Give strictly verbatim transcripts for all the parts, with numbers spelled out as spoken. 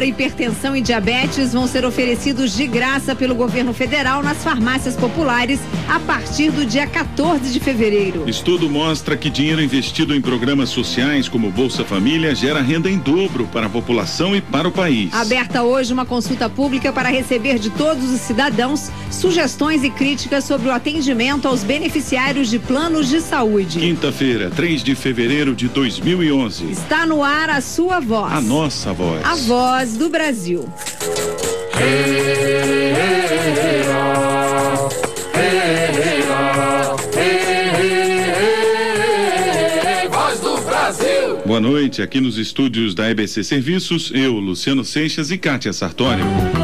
hipertensão e diabetes vão ser oferecidos de graça pelo governo federal nas farmácias populares a partir do dia quatorze de fevereiro. Estudo mostra que dinheiro investido em programas sociais como Bolsa Família gera renda em dobro para a população e para o país. Aberta hoje uma consulta pública para receber de todos os cidadãos sugestões e críticas sobre o atendimento aos beneficiários de planos de saúde. Quinta-feira, três de fevereiro de dois mil e onze. Está no ar a sua voz. A nossa voz. A voz do Brasil. Voz do Brasil. Boa noite, aqui nos estúdios da E B C Serviços, eu, Luciano Seixas e Kátia Sartório.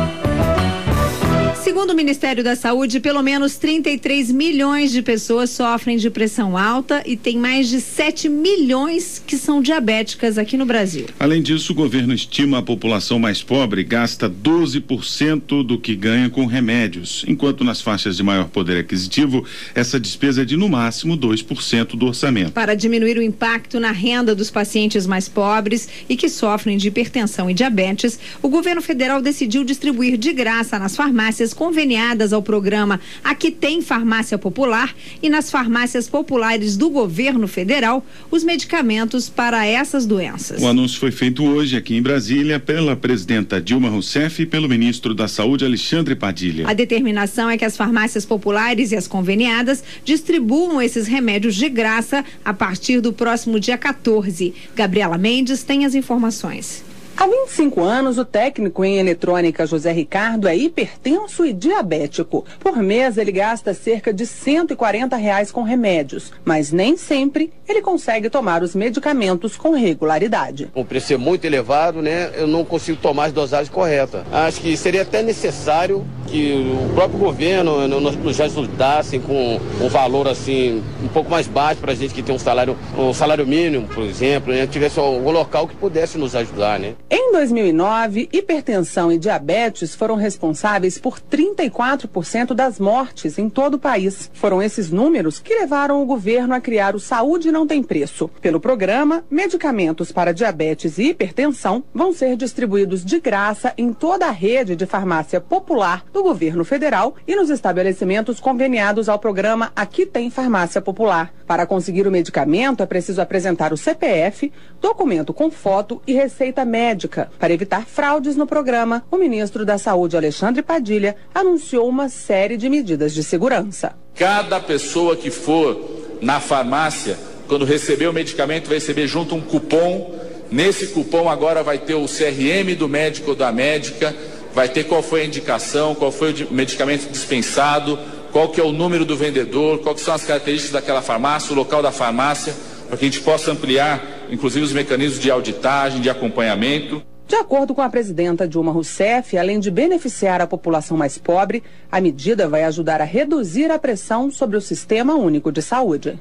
Segundo o Ministério da Saúde, pelo menos trinta e três milhões de pessoas sofrem de pressão alta e tem mais de sete milhões que são diabéticas aqui no Brasil. Além disso, o governo estima a população mais pobre gasta doze por cento do que ganha com remédios, enquanto nas faixas de maior poder aquisitivo, essa despesa é de no máximo dois por cento do orçamento. Para diminuir o impacto na renda dos pacientes mais pobres e que sofrem de hipertensão e diabetes, o governo federal decidiu distribuir de graça nas farmácias conveniadas ao programa Aqui Tem Farmácia Popular e nas farmácias populares do governo federal os medicamentos para essas doenças. O anúncio foi feito hoje aqui em Brasília pela presidenta Dilma Rousseff e pelo ministro da Saúde Alexandre Padilha. A determinação é que as farmácias populares e as conveniadas distribuam esses remédios de graça a partir do próximo dia quatorze. Gabriela Mendes tem as informações. Há vinte e cinco anos, o técnico em eletrônica José Ricardo é hipertenso e diabético. Por mês, ele gasta cerca de cento e quarenta reais com remédios, mas nem sempre ele consegue tomar os medicamentos com regularidade. O preço é muito elevado, né? Eu não consigo tomar as dosagens corretas. Acho que seria até necessário que o próprio governo nos ajudasse com um valor assim um pouco mais baixo para a gente que tem um salário, um salário mínimo, por exemplo, né? Tivesse um local que pudesse nos ajudar, né? Em dois mil e nove, hipertensão e diabetes foram responsáveis por trinta e quatro por cento das mortes em todo o país. Foram esses números que levaram o governo a criar o Saúde Não Tem Preço. Pelo programa, medicamentos para diabetes e hipertensão vão ser distribuídos de graça em toda a rede de farmácia popular do governo federal e nos estabelecimentos conveniados ao programa Aqui Tem Farmácia Popular. Para conseguir o medicamento, é preciso apresentar o C P F, documento com foto e receita médica. Para evitar fraudes no programa, o ministro da Saúde, Alexandre Padilha, anunciou uma série de medidas de segurança. Cada pessoa que for na farmácia, quando receber o medicamento, vai receber junto um cupom. Nesse cupom agora vai ter o C R M do médico ou da médica, vai ter qual foi a indicação, qual foi o medicamento dispensado, qual que é o número do vendedor, quais são as características daquela farmácia, o local da farmácia, para que a gente possa ampliar, inclusive, os mecanismos de auditagem, de acompanhamento. De acordo com a presidenta Dilma Rousseff, além de beneficiar a população mais pobre, a medida vai ajudar a reduzir a pressão sobre o Sistema Único de Saúde.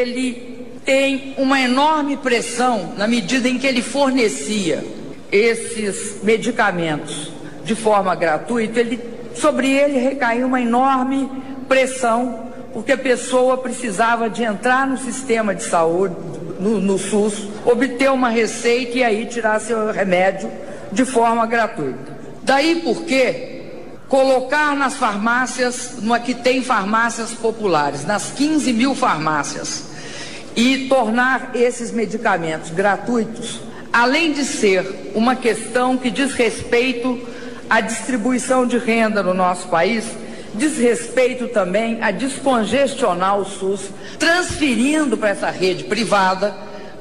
Ele tem uma enorme pressão na medida em que ele fornecia esses medicamentos de forma gratuita, ele, sobre ele recaiu uma enorme pressão, porque a pessoa precisava de entrar no sistema de saúde, no, no SUS, obter uma receita e aí tirar seu remédio de forma gratuita. Daí porque colocar nas farmácias, no Aqui Tem Farmácias Populares, nas quinze mil farmácias, e tornar esses medicamentos gratuitos, além de ser uma questão que diz respeito à distribuição de renda no nosso país, diz respeito também a descongestionar o SUS, transferindo para essa rede privada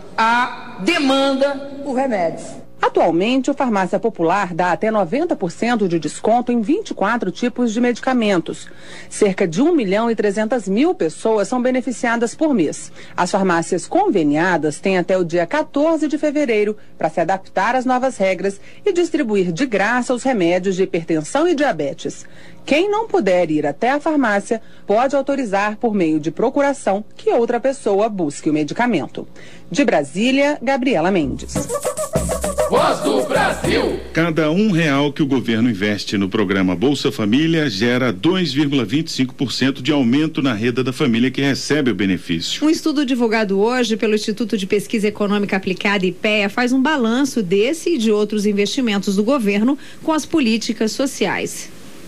a demanda por remédios. Atualmente, o Farmácia Popular dá até noventa por cento de desconto em vinte e quatro tipos de medicamentos. Cerca de um milhão e trezentas mil pessoas são beneficiadas por mês. As farmácias conveniadas têm até o dia quatorze de fevereiro para se adaptar às novas regras e distribuir de graça os remédios de hipertensão e diabetes. Quem não puder ir até a farmácia pode autorizar por meio de procuração que outra pessoa busque o medicamento. De Brasília, Gabriela Mendes. Voz do Brasil. Cada um real que o governo investe no programa Bolsa Família gera dois vírgula vinte e cinco por cento de aumento na renda da família que recebe o benefício. Um estudo divulgado hoje pelo Instituto de Pesquisa Econômica Aplicada, I P E A, faz um balanço desse e de outros investimentos do governo com as políticas sociais.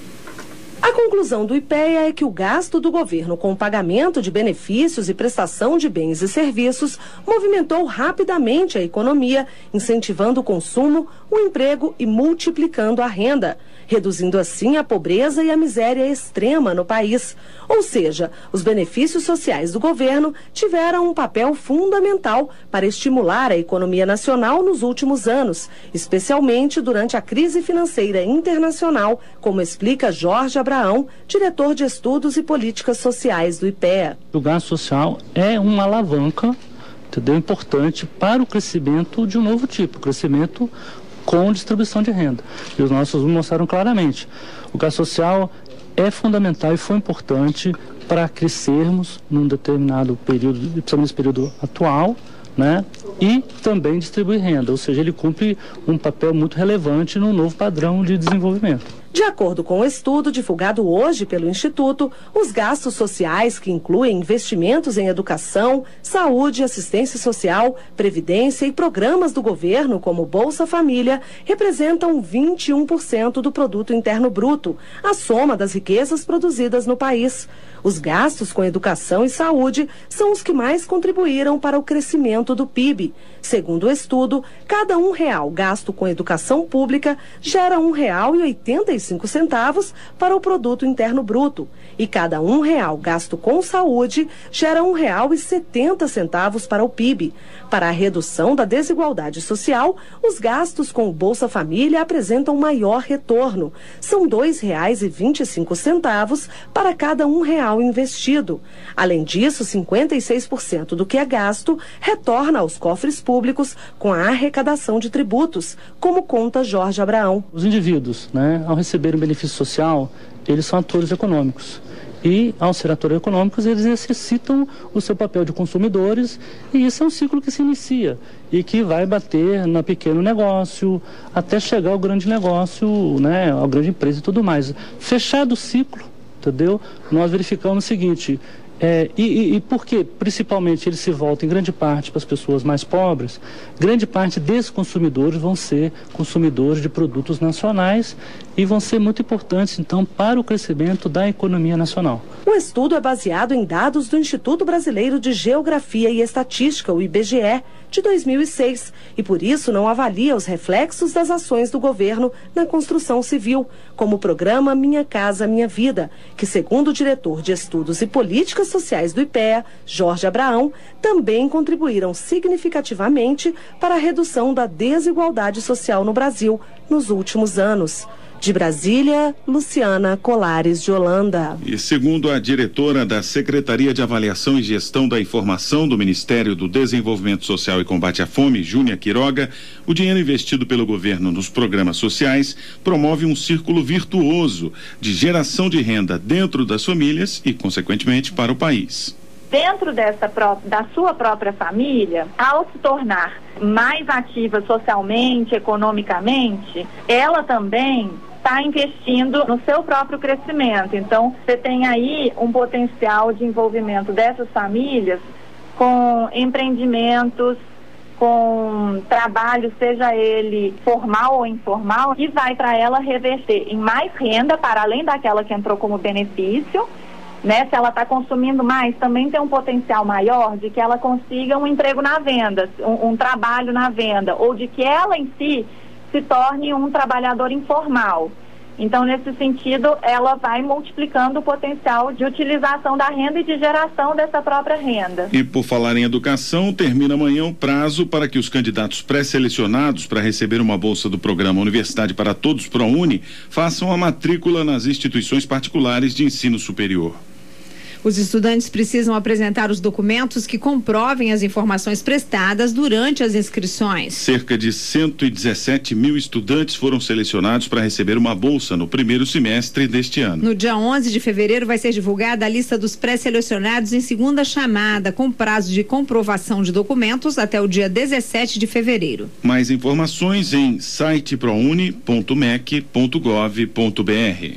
A conclusão do I P E A é que o gasto do governo com o pagamento de benefícios e prestação de bens e serviços movimentou rapidamente a economia, incentivando o consumo, o emprego e multiplicando a renda, reduzindo assim a pobreza e a miséria extrema no país. Ou seja, os benefícios sociais do governo tiveram um papel fundamental para estimular a economia nacional nos últimos anos, especialmente durante a crise financeira internacional, como explica Jorge Abraão, diretor de Estudos e Políticas Sociais do I P E A. O gasto social é uma alavanca, entendeu, importante para o crescimento de um novo tipo, crescimento com distribuição de renda. E os nossos mostraram claramente, o gasto social é fundamental e foi importante para crescermos num determinado período, principalmente nesse período atual, né? E também distribuir renda, ou seja, ele cumpre um papel muito relevante no novo padrão de desenvolvimento. De acordo com o estudo divulgado hoje pelo Instituto, os gastos sociais, que incluem investimentos em educação, saúde, assistência social, previdência e programas do governo, como Bolsa Família, representam vinte e um por cento do Produto Interno Bruto, a soma das riquezas produzidas no país. Os gastos com educação e saúde são os que mais contribuíram para o crescimento do P I B. Segundo o estudo, cada um real gasto com educação pública gera um real e oitenta e cinco centavos para o Produto Interno Bruto, e cada um real gasto com saúde gera um real e setenta centavos para o P I B. Para a redução da desigualdade social, os gastos com o Bolsa Família apresentam maior retorno. São dois reais e vinte e cinco centavos para cada um real investido. Além disso, cinquenta e seis por cento do que é gasto retorna aos cofres públicos com a arrecadação de tributos, como conta Jorge Abraão. Os indivíduos, né, ao receber um benefício social, eles são atores econômicos. E, ao ser atores econômicos, eles exercitam o seu papel de consumidores, e isso é um ciclo que se inicia e que vai bater no pequeno negócio até chegar ao grande negócio, né, à grande empresa e tudo mais. Fechado o ciclo, entendeu? Nós verificamos o seguinte, é, e, e, e por que, principalmente, ele se volta em grande parte para as pessoas mais pobres? Grande parte desses consumidores vão ser consumidores de produtos nacionais e vão ser muito importantes, então, para o crescimento da economia nacional. O estudo é baseado em dados do Instituto Brasileiro de Geografia e Estatística, o I B G E, de dois mil e seis, e por isso não avalia os reflexos das ações do governo na construção civil, como o programa Minha Casa Minha Vida, que, segundo o diretor de Estudos e Políticas Sociais do I P E A, Jorge Abraão, também contribuíram significativamente para a redução da desigualdade social no Brasil nos últimos anos. De Brasília, Luciana Colares de Holanda. E segundo a diretora da Secretaria de Avaliação e Gestão da Informação do Ministério do Desenvolvimento Social e Combate à Fome, Júnia Quiroga, o dinheiro investido pelo governo nos programas sociais promove um círculo virtuoso de geração de renda dentro das famílias e, consequentemente, para o país. Dentro dessa pró- da sua própria família, ao se tornar mais ativa socialmente, economicamente, ela também está investindo no seu próprio crescimento. Então, você tem aí um potencial de envolvimento dessas famílias com empreendimentos, com trabalho, seja ele formal ou informal, que vai para ela reverter em mais renda, para além daquela que entrou como benefício, né? Se ela está consumindo mais, também tem um potencial maior de que ela consiga um emprego na venda, um, um trabalho na venda, ou de que ela em si se torne um trabalhador informal. Então, nesse sentido, ela vai multiplicando o potencial de utilização da renda e de geração dessa própria renda. E por falar em educação, termina amanhã o prazo para que os candidatos pré-selecionados para receber uma bolsa do programa Universidade para Todos ProUni façam a matrícula nas instituições particulares de ensino superior. Os estudantes precisam apresentar os documentos que comprovem as informações prestadas durante as inscrições. Cerca de cento e dezessete mil estudantes foram selecionados para receber uma bolsa no primeiro semestre deste ano. No dia onze de fevereiro vai ser divulgada a lista dos pré-selecionados em segunda chamada, com prazo de comprovação de documentos até o dia dezessete de fevereiro. Mais informações em site prouni ponto mec ponto gov ponto br.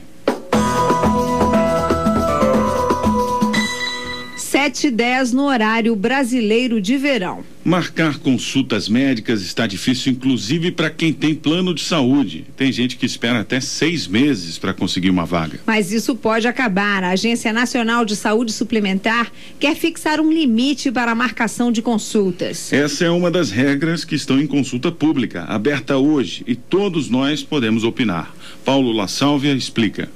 sete e dez no horário brasileiro de verão. Marcar consultas médicas está difícil, inclusive para quem tem plano de saúde. Tem gente que espera até seis meses para conseguir uma vaga. Mas isso pode acabar. A Agência Nacional de Saúde Suplementar quer fixar um limite para a marcação de consultas. Essa é uma das regras que estão em consulta pública, aberta hoje, e todos nós podemos opinar. Paulo La Sálvia explica.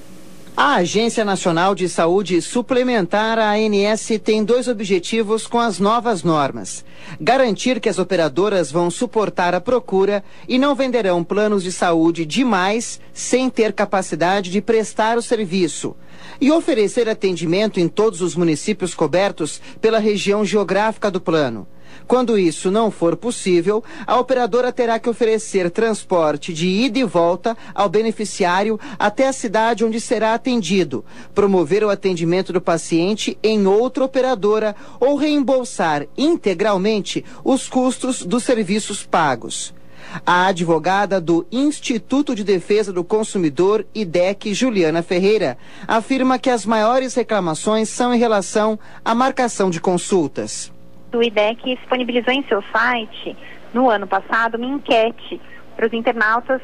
A Agência Nacional de Saúde Suplementar, a ANS, tem dois objetivos com as novas normas: garantir que as operadoras vão suportar a procura e não venderão planos de saúde demais sem ter capacidade de prestar o serviço, e oferecer atendimento em todos os municípios cobertos pela região geográfica do plano. Quando isso não for possível, a operadora terá que oferecer transporte de ida e volta ao beneficiário até a cidade onde será atendido, promover o atendimento do paciente em outra operadora ou reembolsar integralmente os custos dos serviços pagos. A advogada do Instituto de Defesa do Consumidor, I D E C, Juliana Ferreira, afirma que as maiores reclamações são em relação à marcação de consultas. O I D E C disponibilizou em seu site, no ano passado, uma enquete para os internautas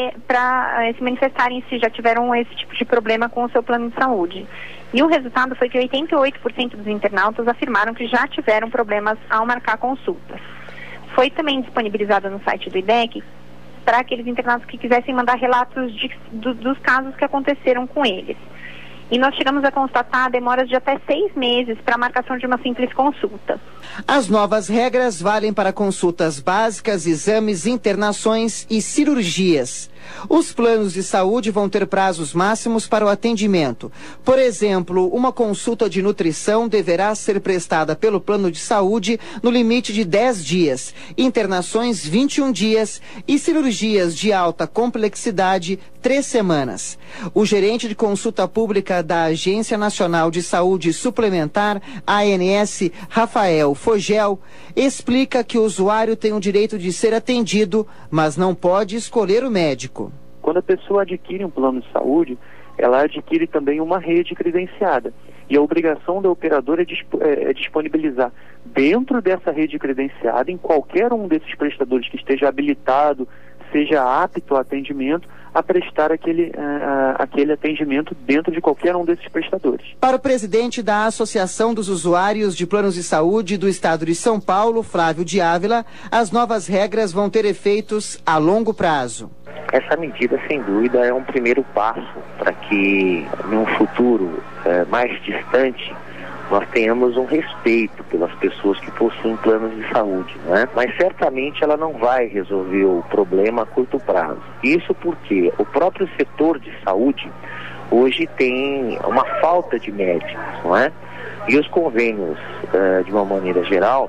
para se manifestarem se já tiveram esse tipo de problema com o seu plano de saúde. E o resultado foi que oitenta e oito por cento dos internautas afirmaram que já tiveram problemas ao marcar consultas. Foi também disponibilizado no site do I D E C para aqueles internautas que quisessem mandar relatos de, do, dos casos que aconteceram com eles. E nós chegamos a constatar demoras de até seis meses para a marcação de uma simples consulta. As novas regras valem para consultas básicas, exames, internações e cirurgias. Os planos de saúde vão ter prazos máximos para o atendimento. Por exemplo, uma consulta de nutrição deverá ser prestada pelo plano de saúde no limite de dez dias, internações vinte e um dias e cirurgias de alta complexidade três semanas. O gerente de consulta pública da Agência Nacional de Saúde Suplementar, A N S, Rafael Fogel, explica que o usuário tem o direito de ser atendido, mas não pode escolher o médico. Quando a pessoa adquire um plano de saúde, ela adquire também uma rede credenciada. E a obrigação da operadora é disponibilizar dentro dessa rede credenciada, em qualquer um desses prestadores que esteja habilitado, seja apto ao atendimento, a prestar aquele, uh, aquele atendimento dentro de qualquer um desses prestadores. Para o presidente da Associação dos Usuários de Planos de Saúde do Estado de São Paulo, Flávio de Ávila, as novas regras vão ter efeitos a longo prazo. Essa medida, sem dúvida, é um primeiro passo para que, num futuro uh, mais distante, nós tenhamos um respeito pelas pessoas que possuem planos de saúde, né? Mas certamente ela não vai resolver o problema a curto prazo. Isso porque o próprio setor de saúde hoje tem uma falta de médicos, não é? E os convênios, uh, de uma maneira geral,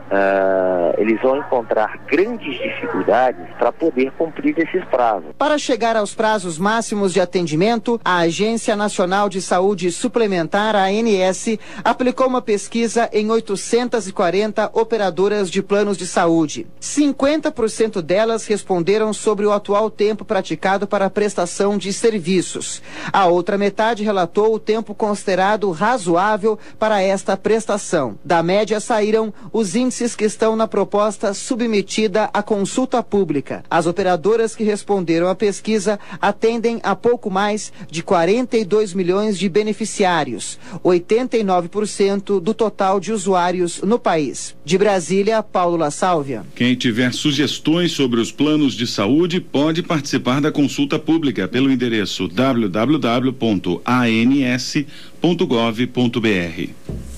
uh, eles vão encontrar grandes dificuldades para poder cumprir esses prazos. Para chegar aos prazos máximos de atendimento, a Agência Nacional de Saúde Suplementar, a A N S, aplicou uma pesquisa em oitocentas e quarenta operadoras de planos de saúde. cinquenta por cento delas responderam sobre o atual tempo praticado para a prestação de serviços. A outra metade relatou o tempo considerado razoável para esta esta prestação. Da média saíram os índices que estão na proposta submetida à consulta pública. As operadoras que responderam à pesquisa atendem a pouco mais de quarenta e dois milhões de beneficiários, oitenta e nove por cento do total de usuários no país. De Brasília, Paulo La Sálvia. Quem tiver sugestões sobre os planos de saúde pode participar da consulta pública pelo endereço w w w ponto a n s ponto gov ponto b r.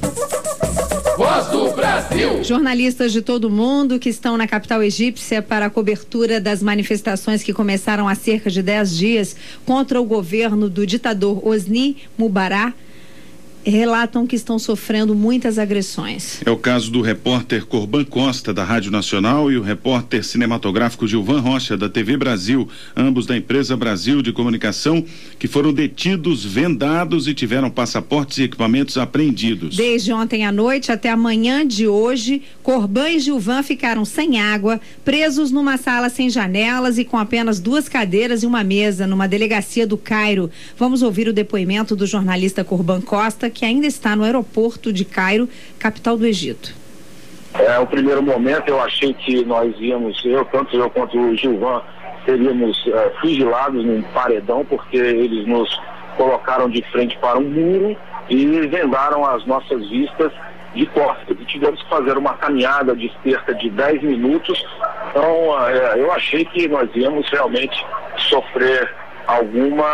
Voz do Brasil. Jornalistas de todo o mundo que estão na capital egípcia para a cobertura das manifestações que começaram há cerca de dez dias contra o governo do ditador Hosni Mubarak relatam que estão sofrendo muitas agressões. É o caso do repórter Corban Costa, da Rádio Nacional, e o repórter cinematográfico Gilvan Rocha, da T V Brasil, ambos da empresa Brasil de Comunicação, que foram detidos, vendados e tiveram passaportes e equipamentos apreendidos. Desde ontem à noite até amanhã de hoje, Corban e Gilvan ficaram sem água, presos numa sala sem janelas e com apenas duas cadeiras e uma mesa, numa delegacia do Cairo. Vamos ouvir o depoimento do jornalista Corban Costa, que ainda está no aeroporto de Cairo, capital do Egito. É, o primeiro momento eu achei que nós íamos, eu, tanto eu quanto o Gilvan, seríamos é, fuzilados num paredão, porque eles nos colocaram de frente para um muro e vendaram as nossas vistas de costas. E tivemos que fazer uma caminhada de cerca de dez minutos. Então, é, eu achei que nós íamos realmente sofrer alguma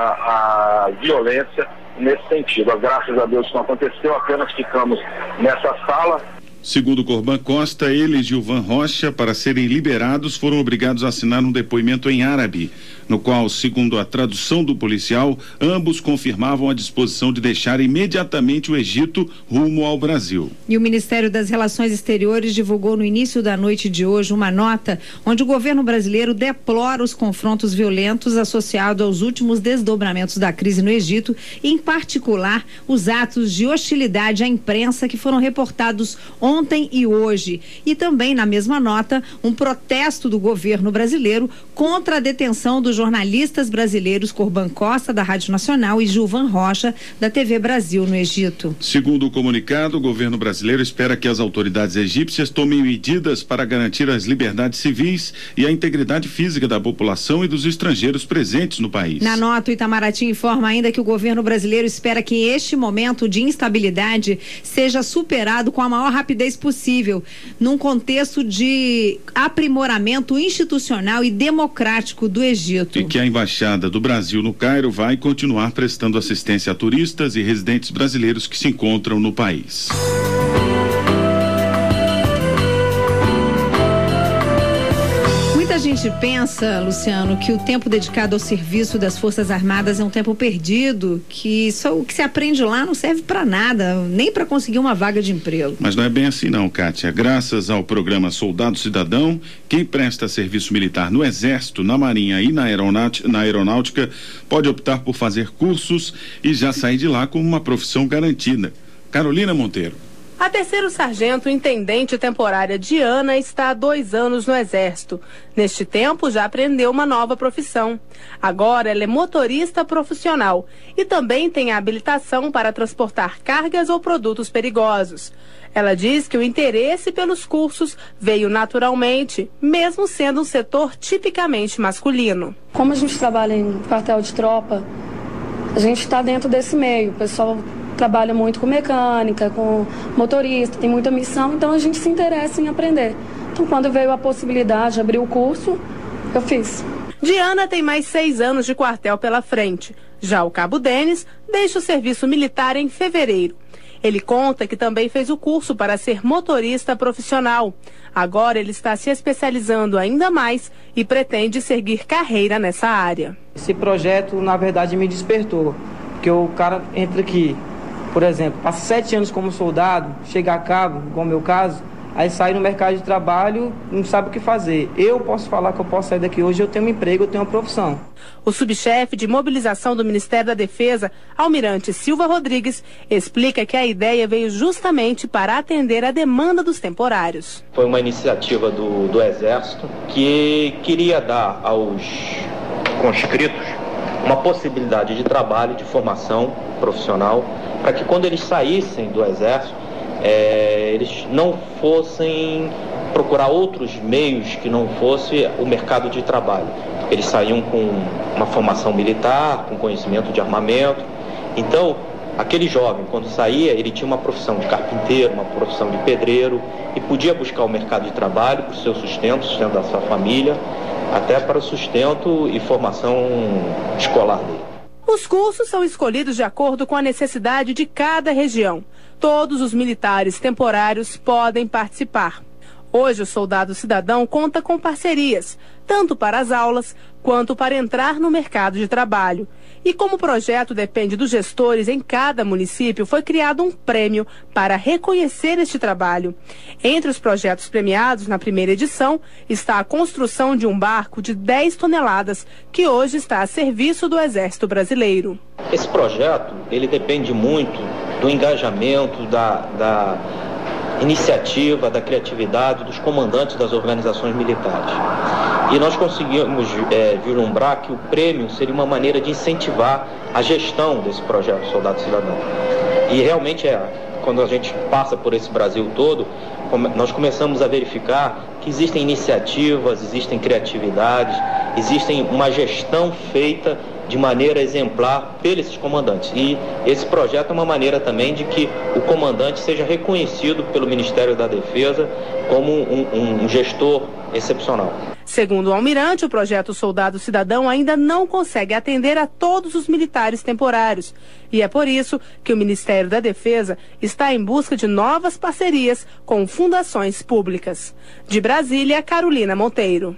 a, violência nesse sentido. Graças a Deus isso não aconteceu, apenas ficamos nessa sala. Segundo Corban Costa, ele e Gilvan Rocha, para serem liberados, foram obrigados a assinar um depoimento em árabe, no qual, segundo a tradução do policial, ambos confirmavam a disposição de deixar imediatamente o Egito rumo ao Brasil. E o Ministério das Relações Exteriores divulgou no início da noite de hoje uma nota onde o governo brasileiro deplora os confrontos violentos associados aos últimos desdobramentos da crise no Egito, e, em particular, os atos de hostilidade à imprensa que foram reportados ontem e hoje. E também, na mesma nota, um protesto do governo brasileiro contra a detenção dos jornalistas brasileiros Corban Costa, da Rádio Nacional, e Gilvan Rocha, da T V Brasil, no Egito. Segundo o comunicado, o governo brasileiro espera que as autoridades egípcias tomem medidas para garantir as liberdades civis e a integridade física da população e dos estrangeiros presentes no país. Na nota, o Itamaraty informa ainda que o governo brasileiro espera que este momento de instabilidade seja superado com a maior rapidez possível, num contexto de aprimoramento institucional e democrático do Egito. E que a Embaixada do Brasil no Cairo vai continuar prestando assistência a turistas e residentes brasileiros que se encontram no país. Muita gente pensa, Luciano, que o tempo dedicado ao serviço das Forças Armadas é um tempo perdido, que só o que se aprende lá não serve para nada, nem para conseguir uma vaga de emprego. Mas não é bem assim não, Kátia. Graças ao programa Soldado Cidadão, quem presta serviço militar no Exército, na Marinha e na Aeronáutica, na aeronáutica pode optar por fazer cursos e já sair de lá com uma profissão garantida. Carolina Monteiro. A terceiro sargento intendente temporária Diana está há dois anos no Exército. Neste tempo, já aprendeu uma nova profissão. Agora, ela é motorista profissional e também tem a habilitação para transportar cargas ou produtos perigosos. Ela diz que o interesse pelos cursos veio naturalmente, mesmo sendo um setor tipicamente masculino. Como a gente trabalha em quartel de tropa, a gente está dentro desse meio. O pessoal trabalha muito com mecânica, com motorista, tem muita missão, então a gente se interessa em aprender. Então, quando veio a possibilidade de abrir o curso, eu fiz. Diana tem mais seis anos de quartel pela frente. Já o Cabo Denis deixa o serviço militar em fevereiro. Ele conta que também fez o curso para ser motorista profissional. Agora ele está se especializando ainda mais e pretende seguir carreira nessa área. Esse projeto, na verdade, me despertou, porque o cara entra aqui, por exemplo, passa sete anos como soldado, chega a cabo, igual o meu caso, aí sai no mercado de trabalho, não sabe o que fazer. Eu posso falar que eu posso sair daqui hoje, eu tenho um emprego, eu tenho uma profissão. O subchefe de mobilização do Ministério da Defesa, Almirante Silva Rodrigues, explica que a ideia veio justamente para atender a demanda dos temporários. Foi uma iniciativa do, do Exército que queria dar aos conscritos uma possibilidade de trabalho, de formação profissional, para que quando eles saíssem do Exército, é, eles não fossem procurar outros meios que não fosse o mercado de trabalho. Eles saíam com uma formação militar, com conhecimento de armamento. Então, aquele jovem, quando saía, ele tinha uma profissão de carpinteiro, uma profissão de pedreiro e podia buscar o mercado de trabalho para o seu sustento, sustento da sua família, até para o sustento e formação escolar dele. Os cursos são escolhidos de acordo com a necessidade de cada região. Todos os militares temporários podem participar. Hoje, o Soldado Cidadão conta com parcerias, tanto para as aulas quanto para entrar no mercado de trabalho. E como o projeto depende dos gestores em cada município, foi criado um prêmio para reconhecer este trabalho. Entre os projetos premiados na primeira edição está a construção de um barco de dez toneladas, que hoje está a serviço do Exército Brasileiro. Esse projeto, ele depende muito do engajamento, da, da iniciativa, da criatividade dos comandantes das organizações militares. E nós conseguimos é, vislumbrar que o prêmio seria uma maneira de incentivar a gestão desse projeto Soldado Cidadão. E realmente é, quando a gente passa por esse Brasil todo, nós começamos a verificar que existem iniciativas, existem criatividades, existem uma gestão feita de maneira exemplar pelos comandantes. E esse projeto é uma maneira também de que o comandante seja reconhecido pelo Ministério da Defesa como um, um, um gestor excepcional. Segundo o almirante, o projeto Soldado Cidadão ainda não consegue atender a todos os militares temporários. E é por isso que o Ministério da Defesa está em busca de novas parcerias com fundações públicas. De Brasília, Carolina Monteiro.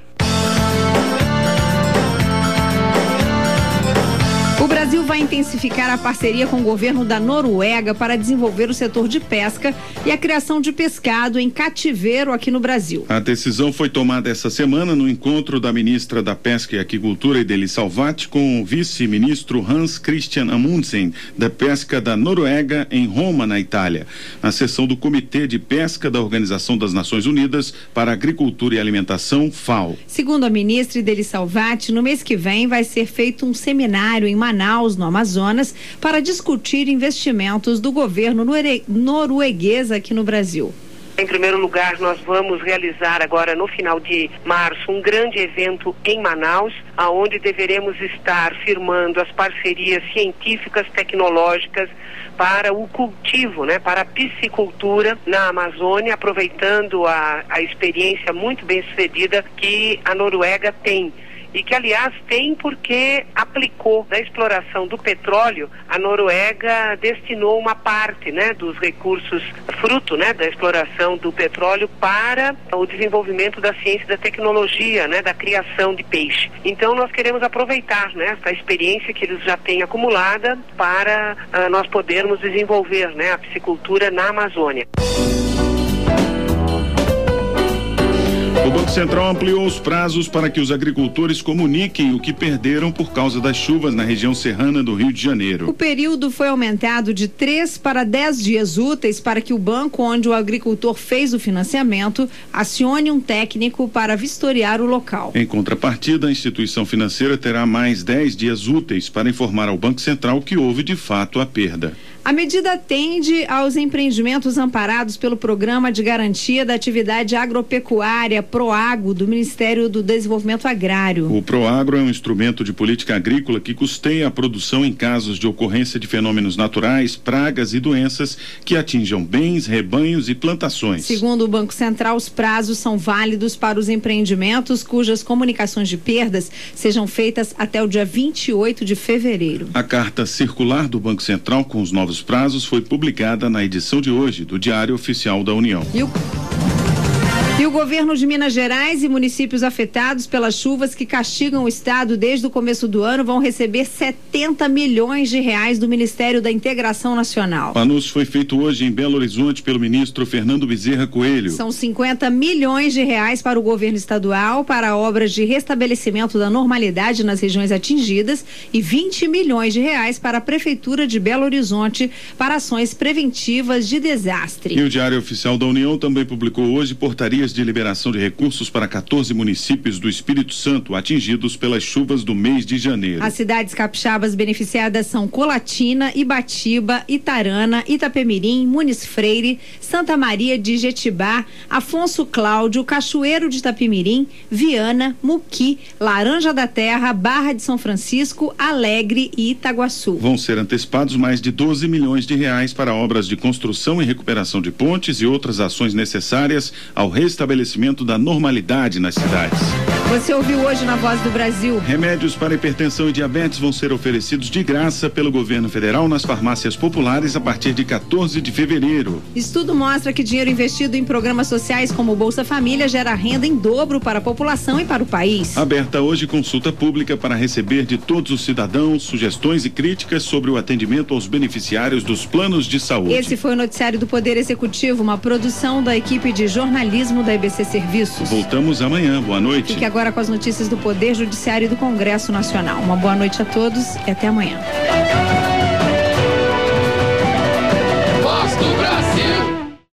O Brasil vai intensificar a parceria com o governo da Noruega para desenvolver o setor de pesca e a criação de pescado em cativeiro aqui no Brasil. A decisão foi tomada essa semana no encontro da ministra da Pesca e Aquicultura, Ideli Salvati, com o vice-ministro Hans Christian Amundsen, da Pesca da Noruega, em Roma, na Itália, na sessão do Comitê de Pesca da Organização das Nações Unidas para Agricultura e Alimentação, FAO. Segundo a ministra Ideli Salvati, no mês que vem vai ser feito um seminário em Manaus, no Amazonas, para discutir investimentos do governo norueguês aqui no Brasil. Em primeiro lugar, nós vamos realizar agora no final de março um grande evento em Manaus, aonde deveremos estar firmando as parcerias científicas, tecnológicas para o cultivo, né, para a piscicultura na Amazônia, aproveitando a, a experiência muito bem sucedida que a Noruega tem. E que, aliás, tem porque aplicou da exploração do petróleo, a Noruega destinou uma parte, né, dos recursos, fruto, né, da exploração do petróleo para o desenvolvimento da ciência e da tecnologia, né, da criação de peixe. Então, nós queremos aproveitar, né, essa experiência que eles já têm acumulada para uh, nós podermos desenvolver, né, a piscicultura na Amazônia. O Banco Central ampliou os prazos para que os agricultores comuniquem o que perderam por causa das chuvas na região serrana do Rio de Janeiro. O período foi aumentado de três para dez dias úteis para que o banco onde o agricultor fez o financiamento acione um técnico para vistoriar o local. Em contrapartida, a instituição financeira terá mais dez dias úteis para informar ao Banco Central que houve de fato a perda. A medida atende aos empreendimentos amparados pelo Programa de Garantia da Atividade Agropecuária, PROAGRO, do Ministério do Desenvolvimento Agrário. O PROAGRO é um instrumento de política agrícola que custeia a produção em casos de ocorrência de fenômenos naturais, pragas e doenças que atinjam bens, rebanhos e plantações. Segundo o Banco Central, os prazos são válidos para os empreendimentos cujas comunicações de perdas sejam feitas até o dia vinte e oito de fevereiro. A carta circular do Banco Central com os novos prazos foi publicada na edição de hoje do Diário Oficial da União. E o... E o governo de Minas Gerais e municípios afetados pelas chuvas que castigam o estado desde o começo do ano vão receber setenta milhões de reais do Ministério da Integração Nacional. O anúncio foi feito hoje em Belo Horizonte pelo ministro Fernando Bezerra Coelho. São cinquenta milhões de reais para o governo estadual para obras de restabelecimento da normalidade nas regiões atingidas e vinte milhões de reais para a Prefeitura de Belo Horizonte para ações preventivas de desastre. E o Diário Oficial da União também publicou hoje portarias de liberação de recursos para quatorze municípios do Espírito Santo atingidos pelas chuvas do mês de janeiro. As cidades capixabas beneficiadas são Colatina, Ibatiba, Itarana, Itapemirim, Muniz Freire, Santa Maria de Jetibá, Afonso Cláudio, Cachoeiro de Itapemirim, Viana, Muqui, Laranja da Terra, Barra de São Francisco, Alegre e Itaguaçu. Vão ser antecipados mais de doze milhões de reais para obras de construção e recuperação de pontes e outras ações necessárias ao restabelecimento da normalidade nas cidades. Você ouviu hoje na Voz do Brasil. Remédios para hipertensão e diabetes vão ser oferecidos de graça pelo governo federal nas farmácias populares a partir de quatorze de fevereiro. Estudo mostra que dinheiro investido em programas sociais como o Bolsa Família gera renda em dobro para a população e para o país. Aberta hoje consulta pública para receber de todos os cidadãos sugestões e críticas sobre o atendimento aos beneficiários dos planos de saúde. Esse foi o noticiário do Poder Executivo, uma produção da equipe de jornalismo da E B C Serviços. Voltamos amanhã. Boa noite. Fique agora com as notícias do Poder Judiciário e do Congresso Nacional. Uma boa noite a todos e até amanhã.